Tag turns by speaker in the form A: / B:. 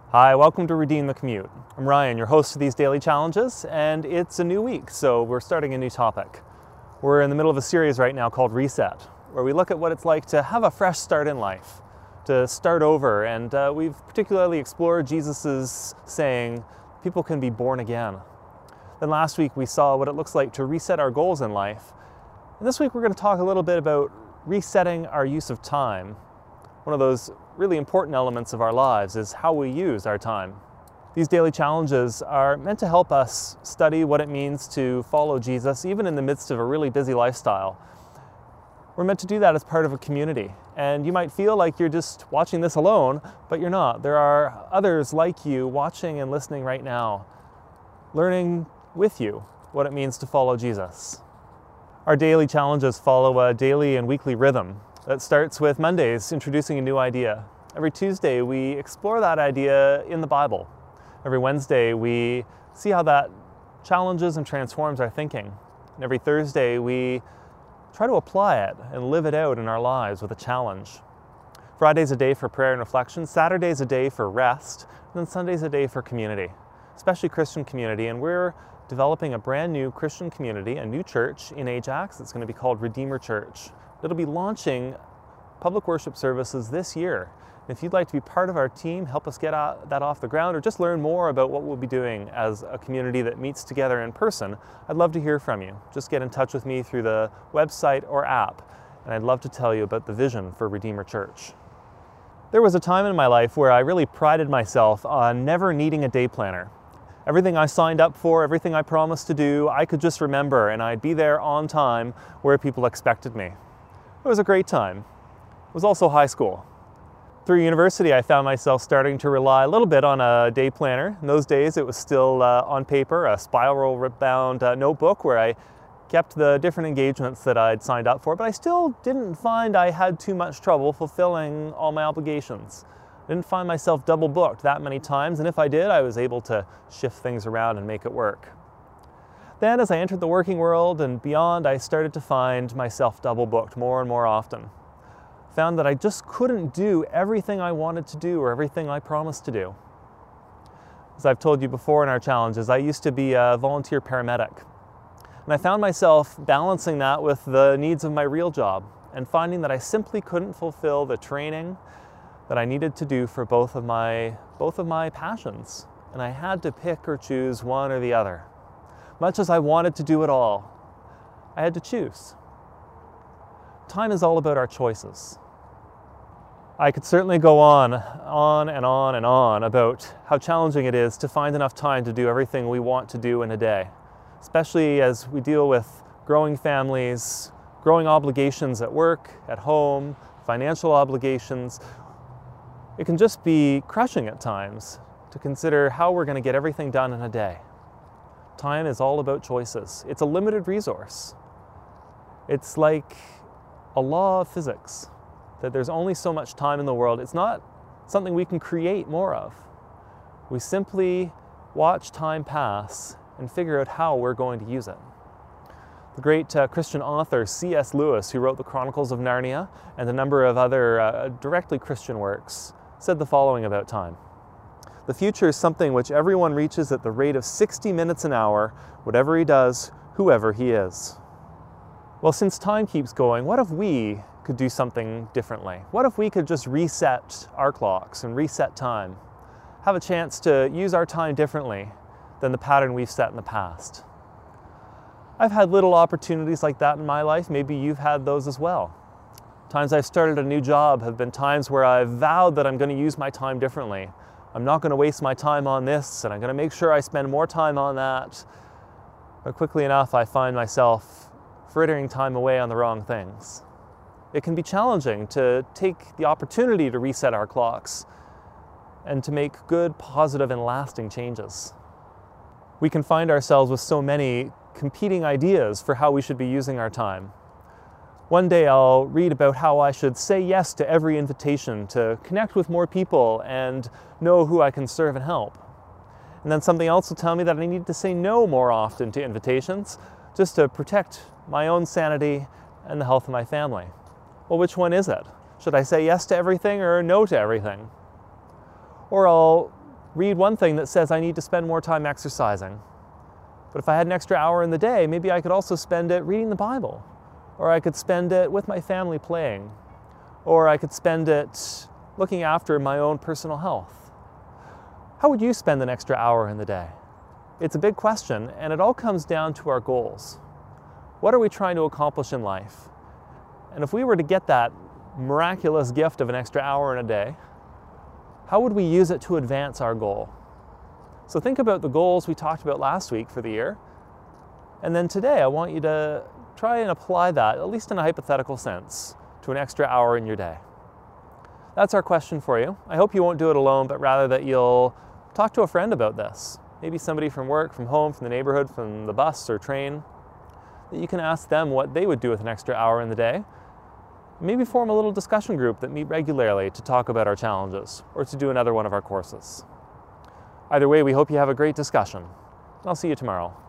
A: Hi, welcome to Redeem the Commute. I'm Ryan, your host of these daily challenges, and it's a new week, so we're starting a new topic. We're in the middle of a series right now called Reset, where we look at what it's like to have a fresh start in life, to start over, and we've particularly explored Jesus's saying, people can be born again. Then last week we saw what it looks like to reset our goals in life, and this week we're going to talk a little bit about resetting our use of time. One of those really important elements of our lives is how we use our time. These daily challenges are meant to help us study what it means to follow Jesus, even in the midst of a really busy lifestyle. We're meant to do that as part of a community. And you might feel like you're just watching this alone, but you're not. There are others like you watching and listening right now, learning with you what it means to follow Jesus. Our daily challenges follow a daily and weekly rhythm that starts with Mondays introducing a new idea. Every Tuesday we explore that idea in the Bible. Every Wednesday we see how that challenges and transforms our thinking. And every Thursday we try to apply it and live it out in our lives with a challenge. Friday's a day for prayer and reflection, Saturday's a day for rest, and then Sunday's a day for community, especially Christian community. And we're developing a brand new Christian community, a new church in Ajax. It's going to be called Redeemer Church. It'll be launching public worship services this year. If you'd like to be part of our team, help us get that off the ground, or just learn more about what we'll be doing as a community that meets together in person, I'd love to hear from you. Just get in touch with me through the website or app, and I'd love to tell you about the vision for Redeemer Church. There was a time in my life where I really prided myself on never needing a day planner. Everything I signed up for, everything I promised to do, I could just remember, and I'd be there on time where people expected me. It was a great time. It was also high school. Through university, I found myself starting to rely a little bit on a day planner. In those days, it was still on paper, a spiral-bound notebook where I kept the different engagements that I'd signed up for, but I still didn't find I had too much trouble fulfilling all my obligations. I didn't find myself double-booked that many times, and if I did, I was able to shift things around and make it work. Then, as I entered the working world and beyond, I started to find myself double-booked more and more often. Found that I just couldn't do everything I wanted to do or everything I promised to do. As I've told you before in our challenges, I used to be a volunteer paramedic. And I found myself balancing that with the needs of my real job and finding that I simply couldn't fulfill the training that I needed to do for both of my passions. And I had to pick or choose one or the other. Much as I wanted to do it all, I had to choose. Time is all about our choices. I could certainly go on and on and on about how challenging it is to find enough time to do everything we want to do in a day, especially as we deal with growing families, growing obligations at work, at home, financial obligations. It can just be crushing at times to consider how we're going to get everything done in a day. Time is all about choices. It's a limited resource. It's like a law of physics, that there's only so much time in the world. It's not something we can create more of. We simply watch time pass and figure out how we're going to use it. The great Christian author C.S. Lewis, who wrote the Chronicles of Narnia and a number of other directly Christian works, said the following about time. The future is something which everyone reaches at the rate of 60 minutes an hour, whatever he does, whoever he is. Well, since time keeps going, what if we could do something differently? What if we could just reset our clocks and reset time? Have a chance to use our time differently than the pattern we've set in the past. I've had little opportunities like that in my life. Maybe you've had those as well. Times I've started a new job have been times where I've vowed that I'm going to use my time differently. I'm not going to waste my time on this, and I'm going to make sure I spend more time on that. But quickly enough, I find myself frittering time away on the wrong things. It can be challenging to take the opportunity to reset our clocks and to make good, positive, and lasting changes. We can find ourselves with so many competing ideas for how we should be using our time. One day I'll read about how I should say yes to every invitation to connect with more people and know who I can serve and help. And then something else will tell me that I need to say no more often to invitations just to protect my own sanity and the health of my family. Well, which one is it? Should I say yes to everything or no to everything? Or I'll read one thing that says I need to spend more time exercising. But if I had an extra hour in the day, maybe I could also spend it reading the Bible, or I could spend it with my family playing, or I could spend it looking after my own personal health. How would you spend an extra hour in the day? It's a big question, and it all comes down to our goals. What are we trying to accomplish in life? And if we were to get that miraculous gift of an extra hour in a day, how would we use it to advance our goal? So think about the goals we talked about last week for the year, and then today I want you to try and apply that, at least in a hypothetical sense, to an extra hour in your day. That's our question for you. I hope you won't do it alone, but rather that you'll talk to a friend about this. Maybe somebody from work, from home, from the neighborhood, from the bus or train, that you can ask them what they would do with an extra hour in the day. Maybe form a little discussion group that meet regularly to talk about our challenges or to do another one of our courses. Either way, we hope you have a great discussion. I'll see you tomorrow.